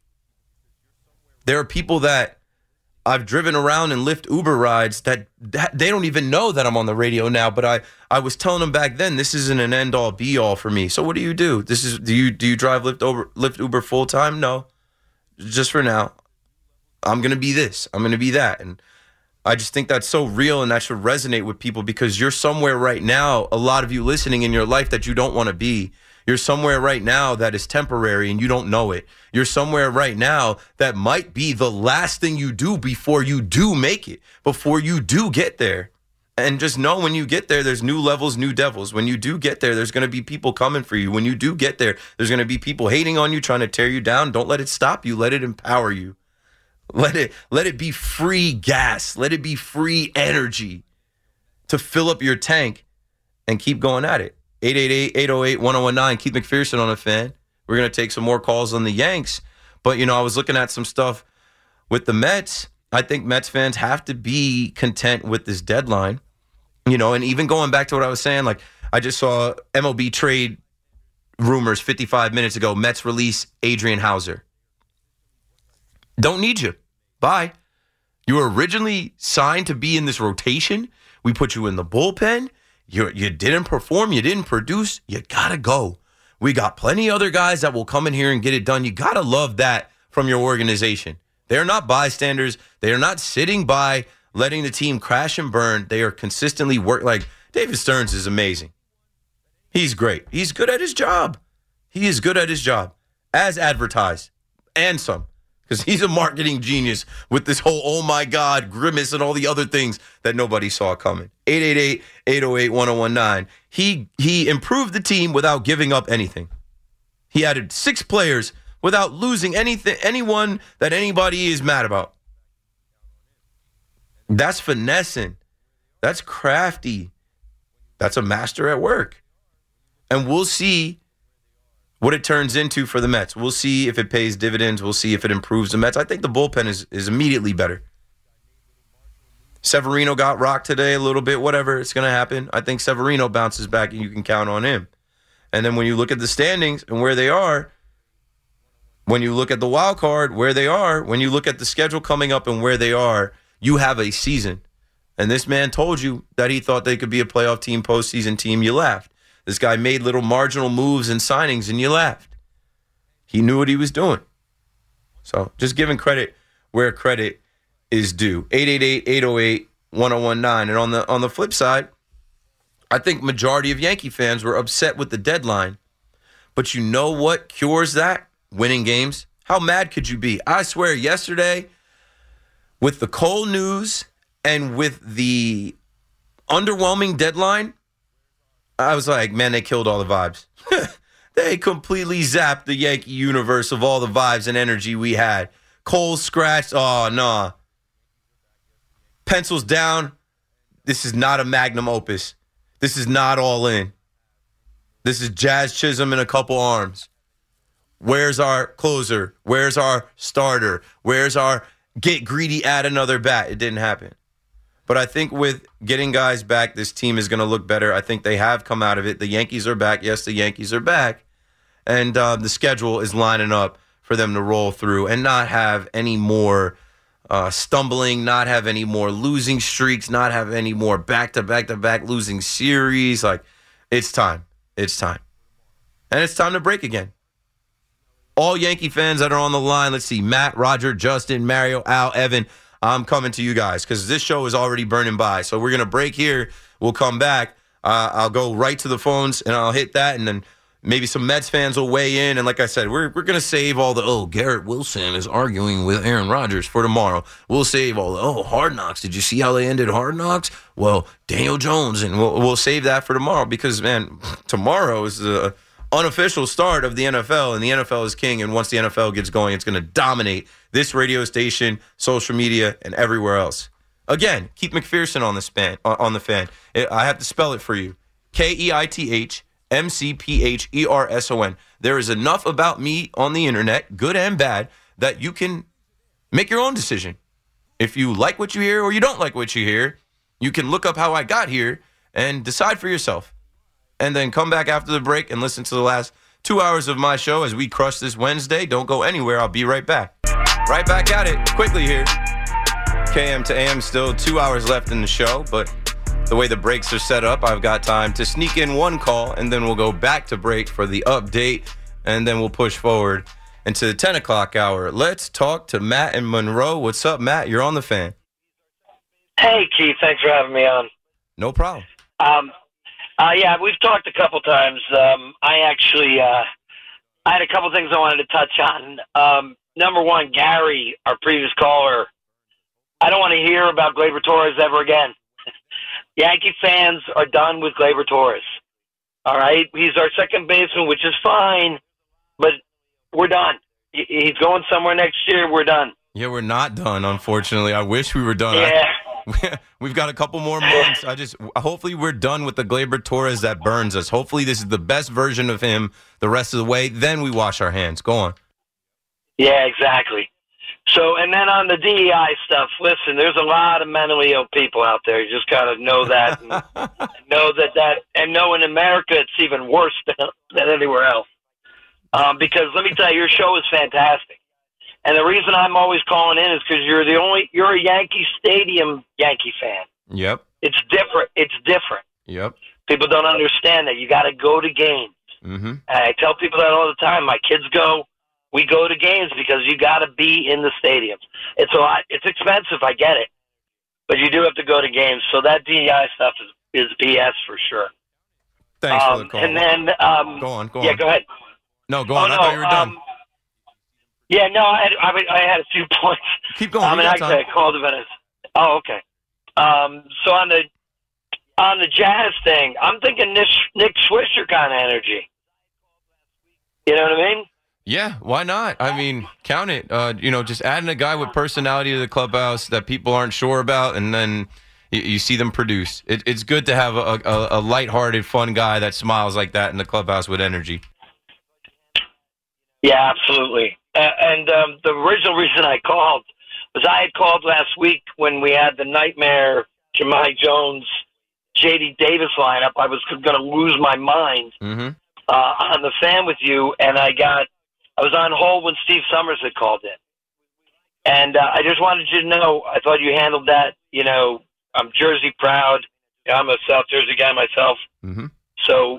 There are people that I've driven around and Lyft Uber rides that they don't even know that I'm on the radio now. But I was telling them back then, this isn't an end all be all for me. So what do you do? Do you drive Lyft Uber full time? No, just for now. I'm going to be this. I'm going to be that. And I just think that's so real and that should resonate with people because you're somewhere right now, a lot of you listening in your life that you don't want to be. You're somewhere right now that is temporary and you don't know it. You're somewhere right now that might be the last thing you do before you do make it, before you do get there. And just know when you get there, there's new levels, new devils. When you do get there, there's going to be people coming for you. When you do get there, there's going to be people hating on you, trying to tear you down. Don't let it stop you. Let it empower you. Let it be free gas. Let it be free energy to fill up your tank and keep going at it. 888-808-1019. Keith McPherson on the Fan. We're going to take some more calls on the Yanks. But, I was looking at some stuff with the Mets. I think Mets fans have to be content with this deadline. And even going back to what I was saying, like, I just saw MLB trade rumors 55 minutes ago. Mets release Adrian Hauser. Don't need you. Bye. You were originally signed to be in this rotation. We put you in the bullpen. You didn't perform. You didn't produce. You got to go. We got plenty of other guys that will come in here and get it done. You got to love that from your organization. They're not bystanders. They are not sitting by letting the team crash and burn. They are consistently like David Stearns is amazing. He's great. He's good at his job. He is good at his job. as advertised, and some, because he's a marketing genius with this whole, oh my God, grimace and all the other things that nobody saw coming. 888-808-1019. He improved the team without giving up anything. He added 6 players without losing anyone that anybody is mad about. That's finessing. That's crafty. That's a master at work. And we'll see what it turns into for the Mets. We'll see if it pays dividends. We'll see if it improves the Mets. I think the bullpen is immediately better. Severino got rocked today a little bit. Whatever, it's going to happen. I think Severino bounces back and you can count on him. And then when you look at the standings and where they are, when you look at the wild card, where they are, when you look at the schedule coming up and where they are, you have a season. And this man told you that he thought they could be a playoff team, postseason team. You laughed. This guy made little marginal moves and signings, and you laughed. He knew what he was doing. So just giving credit where credit is due. 888-808-1019. And on the flip side, I think majority of Yankee fans were upset with the deadline. But you know what cures that? Winning games. How mad could you be? I swear, yesterday, with the Cole news and with the underwhelming deadline, I was like, man, they killed all the vibes. They completely zapped the Yankee universe of all the vibes and energy we had. Cole scratched. Oh, nah. Pencils down. This is not a magnum opus. This is not all in. This is Jazz Chisholm in a couple arms. Where's our closer? Where's our starter? Where's our get greedy, add another bat? It didn't happen. But I think with getting guys back, this team is going to look better. I think they have come out of it. The Yankees are back. Yes, the Yankees are back. And the schedule is lining up for them to roll through and not have any more stumbling, not have any more losing streaks, not have any more back-to-back-to-back losing series. Like, it's time. It's time. And it's time to break again. All Yankee fans that are on the line, let's see, Matt, Roger, Justin, Mario, Al, Evan, I'm coming to you guys because this show is already burning by. So we're going to break here. We'll come back. I'll go right to the phones, and I'll hit that, and then maybe some Mets fans will weigh in. And like I said, we're going to save all the, Garrett Wilson is arguing with Aaron Rodgers for tomorrow. We'll save all the, Hard Knocks. Did you see how they ended Hard Knocks? Well, Daniel Jones, and we'll save that for tomorrow because, man, tomorrow is the unofficial start of the NFL, and the NFL is king. And once the NFL gets going, it's going to dominate this radio station, social media, and everywhere else. Again, Keith McPherson on the fan. I have to spell it for you. KeithMcPherson. There is enough about me on the internet, good and bad, that you can make your own decision. If you like what you hear or you don't like what you hear, you can look up how I got here and decide for yourself. And then come back after the break and listen to the last 2 hours of my show as we crush this Wednesday. Don't go anywhere. I'll be right back. Right back at it quickly here. KM to AM, still 2 hours left in the show, but the way the breaks are set up, I've got time to sneak in one call, and then we'll go back to break for the update, and then we'll push forward into the 10 o'clock hour. Let's talk to Matt in Monroe. What's up, Matt? You're on the fan. Hey, Keith. Thanks for having me on. No problem. Yeah, we've talked a couple times. I had a couple things I wanted to touch on. Number one, Gary, our previous caller, I don't want to hear about Gleyber Torres ever again. Yankee fans are done with Gleyber Torres. All right? He's our second baseman, which is fine, but we're done. He's going somewhere next year. We're done. Yeah, we're not done, unfortunately. I wish we were done. Yeah. We've got a couple more months. Hopefully we're done with the Gleyber Torres that burns us. Hopefully this is the best version of him the rest of the way. Then we wash our hands. Go on. Yeah, exactly. So, and then on the DEI stuff, listen, there's a lot of mentally ill people out there. You just got to know that, and know in America it's even worse than anywhere else. Because let me tell you, your show is fantastic. And the reason I'm always calling in is because you're a Yankee Stadium Yankee fan. Yep. It's different. Yep. People don't understand that. You got to go to games. Mm-hmm. And I tell people that all the time. My kids go. We go to games because you got to be in the stadiums. It's a lot. It's expensive. I get it. But you do have to go to games. So that DEI stuff is BS for sure. Thanks for the call. And then go on. Yeah, go ahead. No, go on. I thought you were done. Yeah, no, I had a few points. Keep going. I called the Venice. Oh, okay. So on the Jazz thing, I'm thinking Nick Swisher kind of energy. You know what I mean? Yeah, why not? I mean, count it. Just adding a guy with personality to the clubhouse that people aren't sure about, and then you see them produce. It's good to have a lighthearted, fun guy that smiles like that in the clubhouse with energy. Yeah, absolutely. And the original reason I called was I had called last week when we had the nightmare Jahmai Jones, J.D. Davis lineup. I was going to lose my mind on the fan with you, and I was on hold when Steve Summers had called in. And I just wanted you to know, I thought you handled that. I'm Jersey proud. I'm a South Jersey guy myself. Mm-hmm. So,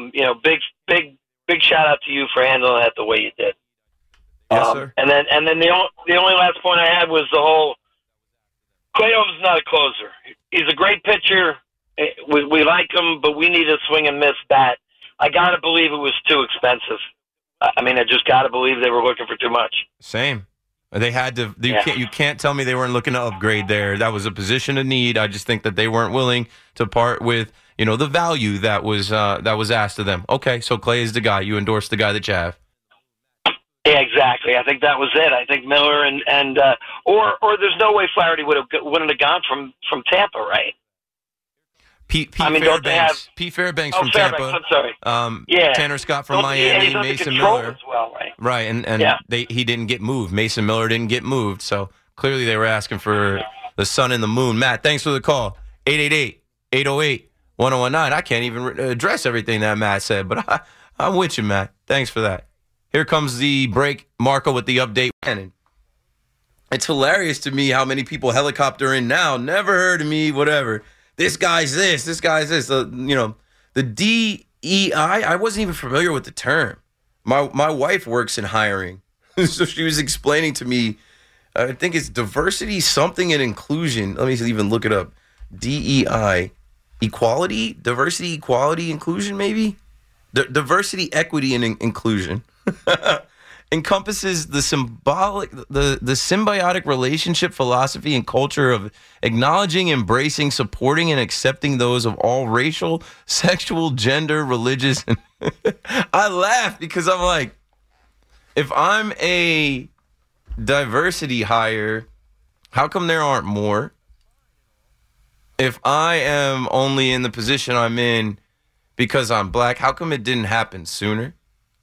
big shout out to you for handling that the way you did. Yes, sir. And then the only last point I had was the whole Clay Holmes is not a closer. He's a great pitcher. We like him, but we need a swing and miss bat. I got to believe it was too expensive. I just got to believe they were looking for too much. Same. They had to. You can't tell me they weren't looking to upgrade there. That was a position of need. I just think that they weren't willing to part with the value that was asked of them. Okay, so Clay is the guy. You endorsed the guy that you have. Yeah, exactly. I think that was it. I think Miller or there's no way Flaherty wouldn't have gone from Tampa, right? Pete Fairbanks from Tampa. I'm sorry. Tanner Scott from Miami. Mason Miller. As well, right? Right, and he didn't get moved. Mason Miller didn't get moved. So clearly they were asking for the sun and the moon. Matt, thanks for the call. 888-808-1019. I can't even address everything that Matt said, but I'm with you, Matt. Thanks for that. Here comes the break. Marco with the update. It's hilarious to me how many people helicopter in now. Never heard of me, whatever. This guy's this. This guy's this. The DEI, I wasn't even familiar with the term. My wife works in hiring. So she was explaining to me, I think it's diversity, something, and inclusion. Let me even look it up. DEI. Equality? Diversity, equality, inclusion, maybe? Diversity, equity, and inclusion. Encompasses the symbiotic relationship philosophy and culture of acknowledging, embracing, supporting, and accepting those of all racial, sexual, gender, religious. I laugh because I'm like, if I'm a diversity hire, how come there aren't more? If I am only in the position I'm in because I'm black, how come it didn't happen sooner?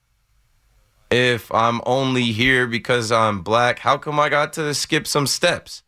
If I'm only here because I'm black, how come I got to skip some steps?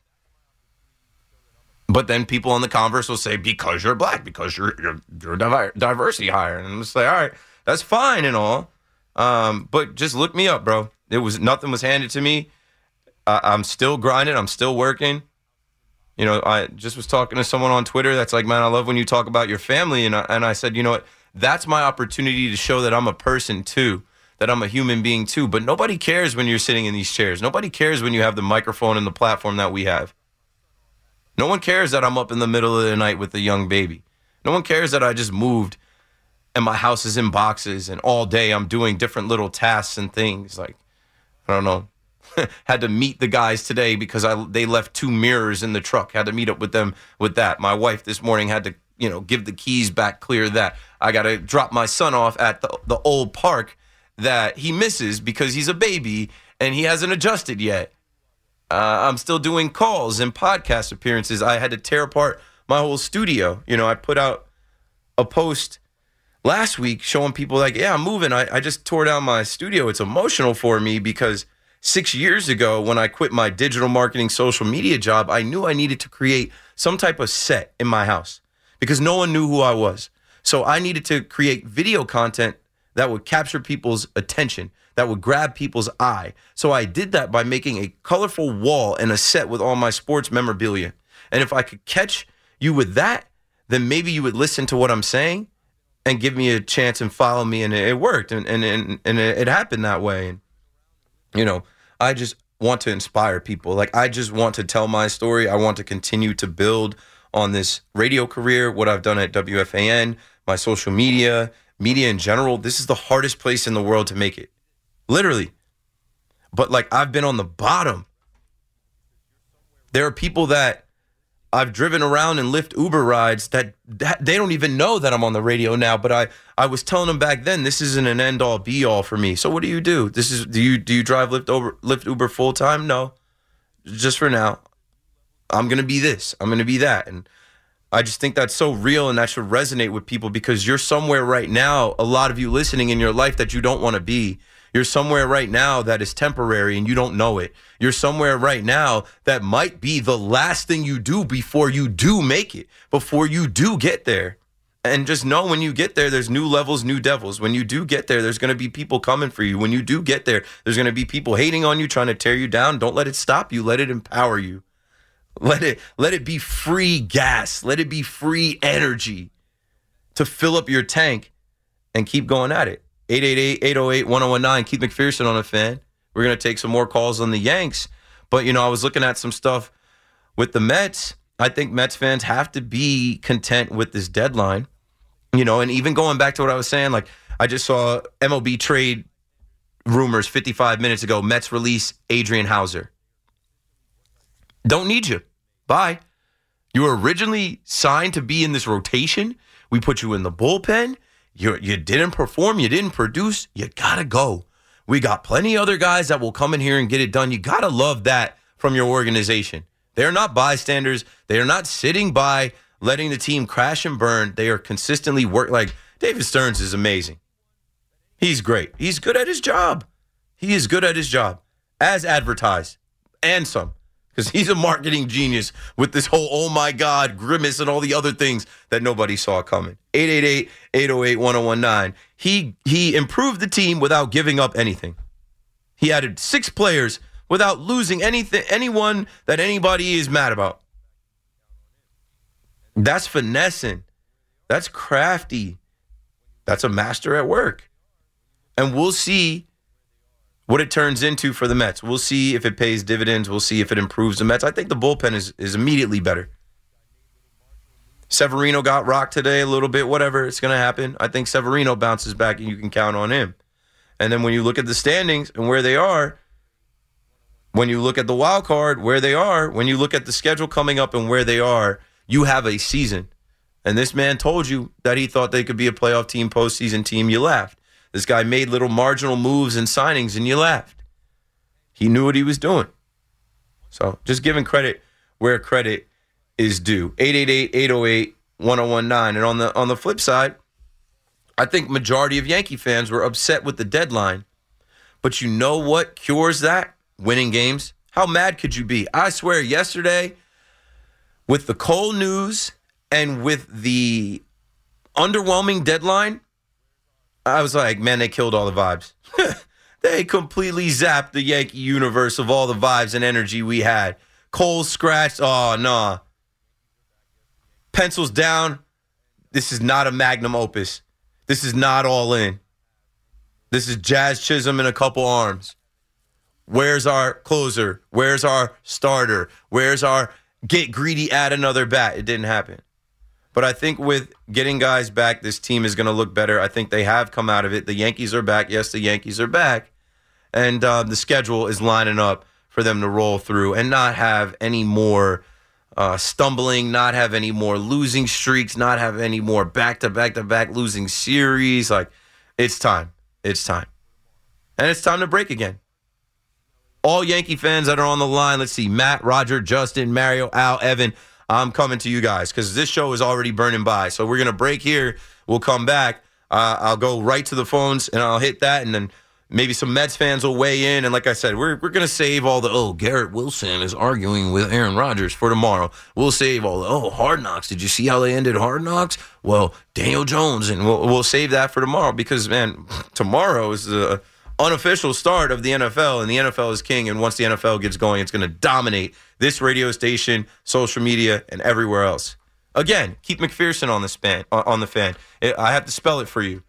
But then people in the converse will say, because you're black, because you're a diversity hire. And I'm just like, all right, that's fine and all. But just look me up, bro. Nothing was handed to me. I'm still grinding. I'm still working. I just was talking to someone on Twitter that's like, man, I love when you talk about your family. And I said, you know what? That's my opportunity to show that I'm a person too, that I'm a human being too. But nobody cares when you're sitting in these chairs. Nobody cares when you have the microphone and the platform that we have. No one cares that I'm up in the middle of the night with a young baby. No one cares that I just moved and my house is in boxes and all day I'm doing different little tasks and things. Like, I don't know. Had to meet the guys today because they left 2 mirrors in the truck. Had to meet up with them with that. My wife this morning had to, give the keys back, clear that. I got to drop my son off at the old park that he misses because he's a baby and he hasn't adjusted yet. I'm still doing calls and podcast appearances. I had to tear apart my whole studio. I put out a post last week showing people like, yeah, I'm moving. I just tore down my studio. It's emotional for me because 6 years ago when I quit my digital marketing social media job, I knew I needed to create some type of set in my house because no one knew who I was. So I needed to create video content that would capture people's attention, that would grab people's eye. So I did that by making a colorful wall and a set with all my sports memorabilia. And if I could catch you with that, then maybe you would listen to what I'm saying and give me a chance and follow me. And it worked. And it happened that way. And, I just want to inspire people. Like, I just want to tell my story. I want to continue to build on this radio career, what I've done at WFAN, my social media in general. This is the hardest place in the world to make it. Literally. But, like, I've been on the bottom. There are people that I've driven around and Lyft Uber rides that they don't even know that I'm on the radio now. But I was telling them back then, this isn't an end all be all for me. So what do? Do you drive Lyft Uber full time? No, just for now. I'm gonna be this. I'm gonna be that, and I just think that's so real, and that should resonate with people because you're somewhere right now. A lot of you listening in your life that you don't want to be. You're somewhere right now that is temporary and you don't know it. You're somewhere right now that might be the last thing you do before you do make it, before you do get there. And just know when you get there, there's new levels, new devils. When you do get there, there's going to be people coming for you. When you do get there, there's going to be people hating on you, trying to tear you down. Don't let it stop you. Let it empower you. Let it be free gas. Let it be free energy to fill up your tank and keep going at it. 888-808-1019. Keith McPherson on the Fan. We're going to take some more calls on the Yanks. But, I was looking at some stuff with the Mets. I think Mets fans have to be content with this deadline. And even going back to what I was saying, like I just saw MLB trade rumors 55 minutes ago. Mets release Adrian Hauser. Don't need you. Bye. You were originally signed to be in this rotation. We put you in the bullpen. You didn't perform. You didn't produce. You got to go. We got plenty of other guys that will come in here and get it done. You got to love that from your organization. They're not bystanders. They are not sitting by letting the team crash and burn. They are consistently like David Stearns is amazing. He's great. He's good at his job. He is good at his job as advertised and some. Because he's a marketing genius with this whole, oh my God, grimace and all the other things that nobody saw coming. 888-808-1019. He improved the team without giving up anything. He added 6 players without losing anyone that anybody is mad about. That's finessing. That's crafty. That's a master at work. And we'll see what it turns into for the Mets. We'll see if it pays dividends. We'll see if it improves the Mets. I think the bullpen is immediately better. Severino got rocked today a little bit. Whatever, it's going to happen. I think Severino bounces back and you can count on him. And then when you look at the standings and where they are, when you look at the wild card, where they are, when you look at the schedule coming up and where they are, you have a season. And this man told you that he thought they could be a playoff team, postseason team. You laughed. This guy made little marginal moves and signings, and you laughed. He knew what he was doing. So just giving credit where credit is due. 888-808-1019. And on the flip side, I think majority of Yankee fans were upset with the deadline. But you know what cures that? Winning games. How mad could you be? I swear, yesterday, with the Cole news and with the underwhelming deadline, I was like, man, they killed all the vibes. They completely zapped the Yankee universe of all the vibes and energy we had. Cole scratched. Oh, no. Pencils down. This is not a magnum opus. This is not all in. This is Jazz Chisholm in a couple arms. Where's our closer? Where's our starter? Where's our get greedy, add another bat? It didn't happen. But I think with getting guys back, this team is going to look better. I think they have come out of it. The Yankees are back. Yes, the Yankees are back. And the schedule is lining up for them to roll through and not have any more stumbling, not have any more losing streaks, not have any more back-to-back-to-back losing series. Like, it's time. It's time. And it's time to break again. All Yankee fans that are on the line, let's see, Matt, Roger, Justin, Mario, Al, Evan, I'm coming to you guys because this show is already burning by. So we're going to break here. We'll come back. I'll go right to the phones and I'll hit that. And then maybe some Mets fans will weigh in. And like I said, we're going to save all the, Garrett Wilson is arguing with Aaron Rodgers for tomorrow. We'll save all the, Hard Knocks. Did you see how they ended Hard Knocks? Well, Daniel Jones. And we'll save that for tomorrow because, man, tomorrow is the unofficial start of the NFL, and the NFL is king. And once the NFL gets going, it's going to dominate this radio station, social media, and everywhere else. Again, Keith McPherson on the Fan. I have to spell it for you.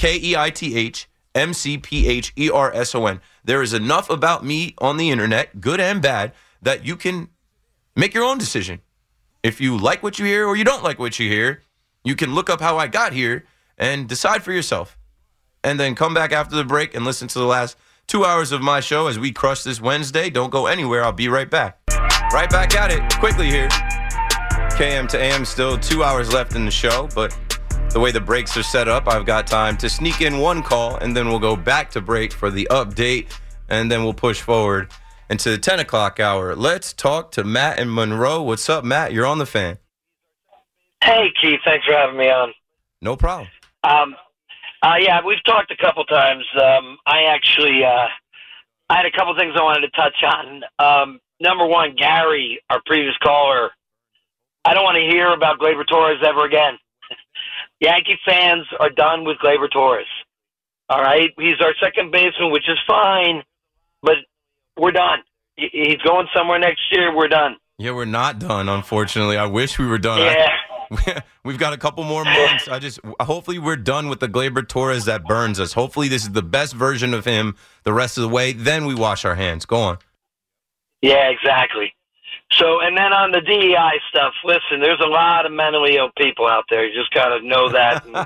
KeithMcPherson. There is enough about me on the internet, good and bad, that you can make your own decision. If you like what you hear or you don't like what you hear, you can look up how I got here and decide for yourself. And then come back after the break and listen to the last 2 hours of my show as we crush this Wednesday. Don't go anywhere. I'll be right back. Right back at it quickly here. KM to AM, still 2 hours left in the show, but the way the breaks are set up, I've got time to sneak in one call, and then we'll go back to break for the update, and then we'll push forward into the 10 o'clock hour. Let's talk to Matt in Monroe. What's up, Matt? You're on the Fan. Hey, Keith. Thanks for having me on. No problem. Yeah, we've talked a couple times. I had a couple things I wanted to touch on. Number one, Gary, our previous caller, I don't want to hear about Gleyber Torres ever again. Yankee fans are done with Gleyber Torres. All right? He's our second baseman, which is fine, but we're done. He's going somewhere next year. We're done. Yeah, we're not done, unfortunately. I wish we were done. Yeah. We've got a couple more months. Hopefully we're done with the Gleyber Torres that burns us. Hopefully this is the best version of him the rest of the way. Then we wash our hands. Go on. Yeah, exactly. So, and then on the DEI stuff, listen, there's a lot of mentally ill people out there. You just got to know that, and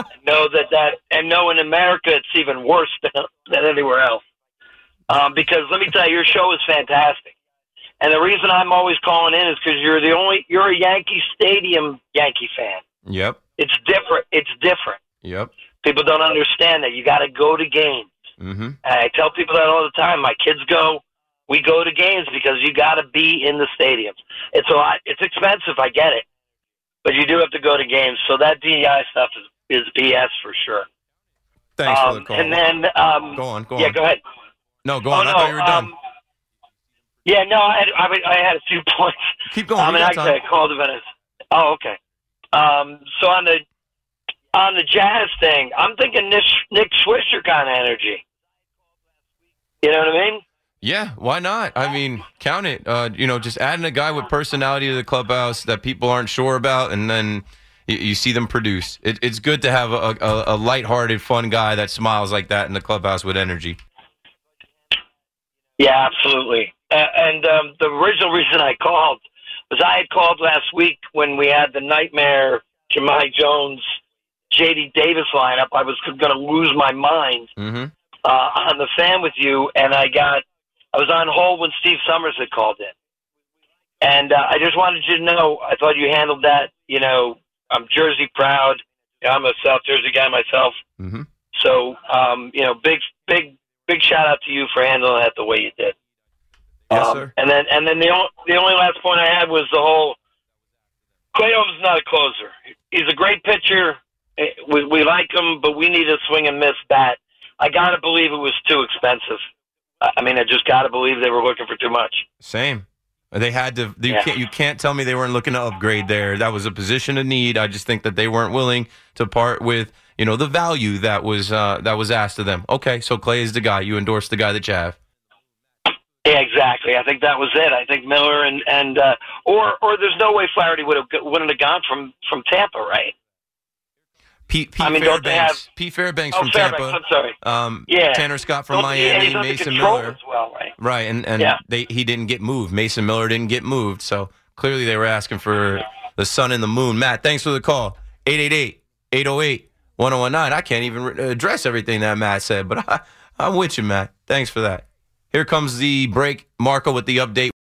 know in America it's even worse than anywhere else. Because let me tell you, your show is fantastic. And the reason I'm always calling in is because you're a Yankee Stadium Yankee fan. Yep. It's different. It's different. Yep. People don't understand that. You got to go to games. Mm-hmm. And I tell people that all the time. My kids go. We go to games because you got to be in the stadiums. It's a lot. It's expensive. I get it, but you do have to go to games. So that DEI stuff is BS for sure. Thanks for the call. And then go on. Yeah, go ahead. No, go on. I thought you were done. Yeah, no, I had a few points. Keep going. I called about it. Oh, okay. So on the Jazz thing, I'm thinking Nick Swisher kind of energy. You know what I mean? Yeah, why not? I mean, count it. Just adding a guy with personality to the clubhouse that people aren't sure about, and then you see them produce. It's good to have a lighthearted, fun guy that smiles like that in the clubhouse with energy. Yeah, absolutely. And the original reason I called was I had called last week when we had the nightmare Jahmai Jones, J.D. Davis lineup. I was going to lose my mind on the Fan with you, and I was on hold when Steve Summers had called in. And I just wanted you to know, I thought you handled that. You know, I'm Jersey proud. I'm a South Jersey guy myself. Mm-hmm. So, big shout out to you for handling that the way you did. Yes, sir. And then the only last point I had was the whole Clay Holmes is not a closer. He's a great pitcher. We like him, but we need a swing and miss bat. I gotta believe it was too expensive. I mean, I just gotta believe they were looking for too much. Same. They had to. You can't tell me they weren't looking to upgrade there. That was a position of need. I just think that they weren't willing to part with the value that was asked of them. Okay, so Clay is the guy. You endorsed the guy that you have. Yeah, exactly. I think that was it. I think Miller or there's no way Flaherty wouldn't have gone from Tampa, right? Pete Fairbanks from Tampa. I'm sorry. Yeah. Tanner Scott from Miami. Mason Miller. As well, right? Right, and he didn't get moved. Mason Miller didn't get moved. So clearly they were asking for the sun and the moon. Matt, thanks for the call. 888-808-1019. I can't even address everything that Matt said, but I'm with you, Matt. Thanks for that. Here comes the break. Marco with the update.